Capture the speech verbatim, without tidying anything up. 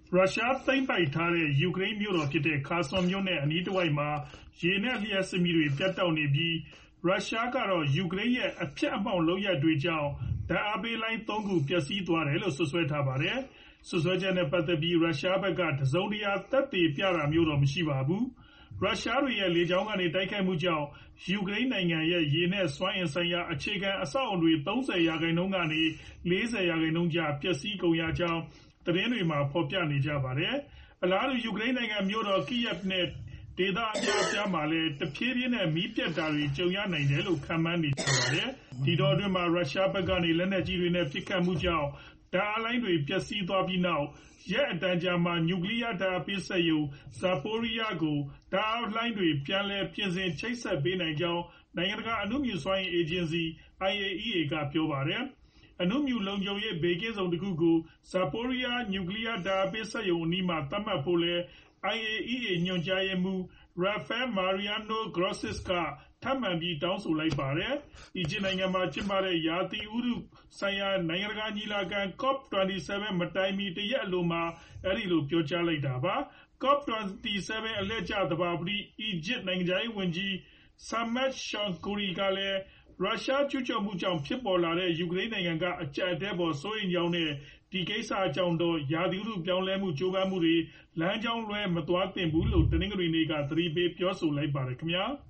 ရုရှားသိမ်းပိုက်ထားတဲ့ယူကရိန်းမြို့တော်ဖြစ်တဲ့ခါဆွန်မြို့နဲ့အနီးတစ်ဝိုက်မှာရေနက်လျှပ်စစ်မီးတွေပြတ်တောက်နေပြီးရုရှားကတော့ယူကရိန်းရဲ့အဖျက်အမှောင့်လုပ်ရပ်တွေကြောင့်ဓာတ်အားပေးလိုင်းသုံးခုပျက်စီးသွားတယ်လို့စွပ်စွဲထားပါတယ်။စွပ်စွဲချက်နဲ့ပတ်သက်ပြီးရုရှားဘက်ကတစုံတရာသက်သေပြတာမျိုးတော့မရှိပါဘူး။ရုရှားတွေရဲ့လေကြောင်းကနေတိုက်ခိုက်မှုကြောင့်ယူကရိန်းနိုင်ငံရဲ့ရေနက်စွမ်းအင်ဆိုင်ရာအခြေခံအဆောက်အအုံတွေ၃၀ရာခိုင်နှုန်းကနေ၄၀ရာခိုင်နှုန်းကြားပျက်စီးကုန်ရကြောင်းသတင်းတွေမှာဖော်ပြနေကြပါတယ်။အလားတူယူကရိန်းနိုင်ငံမြို့တော် Kyiv နဲ့ဒေသအများအပြားမှာလည်းတဖြည်းဖြည်းနဲ့မီးပြတ်တာတွေကြုံရနိုင်တယ်လို့ခန့်မှန်းနေကြပါတယ်။ဒီတောအတွင်းမှာရုရှားဘက်ကနေလက်နက်ကြီးတွေနဲ့ပစ်ခတ်မှုကြောင့်ဓာတ်အားလိုင်းတွေပျက်စီးသွားပြီးနောက်ရက်အတန်ကြာမှာနျူကလ িয়ার ဓာတ်အားပေးစက်ရုံ Zaporizhzhia ကိုဓာတ်အားလိုင်းတွေပြန်လည်ပြင်ဆင်ချိတ်ဆက်ပေးနိုင်ကြောင်းနိုင်ငံတကာအဏုမြူစွမ်းအင်အေဂျင်စီ I A E A ကပြောပါတယ်။အဏုမြူလုံခြုံရေးဘေးကင်းဇုံတခုကို Zaporizhzhia နျူကလ িয়ার ဓာတ်အားပေးစက်ရုံအနီးမှာသတ်မှတ်ဖို့လည်း I A E A ညွှန်ကြားရေးမှူး Rafael Mariano Grossi ကထပ်မံပြီးတောင်းဆိုလိုက်ပါတယ်။အီဂျစ်နိုင်ငံမှာကျင်းပတဲ့ရာသီဥတုဆိုင်ရာနိုင်ငံတကာညီလာခံ COP ၂၇ မတိုင်မီတရက်အလိုမှာအဲဒီလိုပြောကြားလိုက်တာပါ။ COP ၂၇ အလှည့်ကျသဘာပတိအီဂျစ်နိုင်ငံခြားရေးဝန်ကြီး Sameh Shoukry ကလည်းရုရှားကျူးကျော်မှုကြောင့်ဖြစ်ပေါ်လာတဲ့ယူကရိန်းနိုင်ငံကအကျပ်အတည်းအပေါ်စိုးရိမ်ကြောင်းနဲ့ဒီကိစ္စကြောင့်တော့ရာသီဥတုပြောင်းလဲမှုကြိုးပမ်းမှုတွေလမ်းကြောင်းလွဲမသွားသင့်ဘူးလို့တနင်္ဂနွေနေ့ကသတိပေးပြောဆိုလိုက်ပါတယ်ခင်ဗျာ။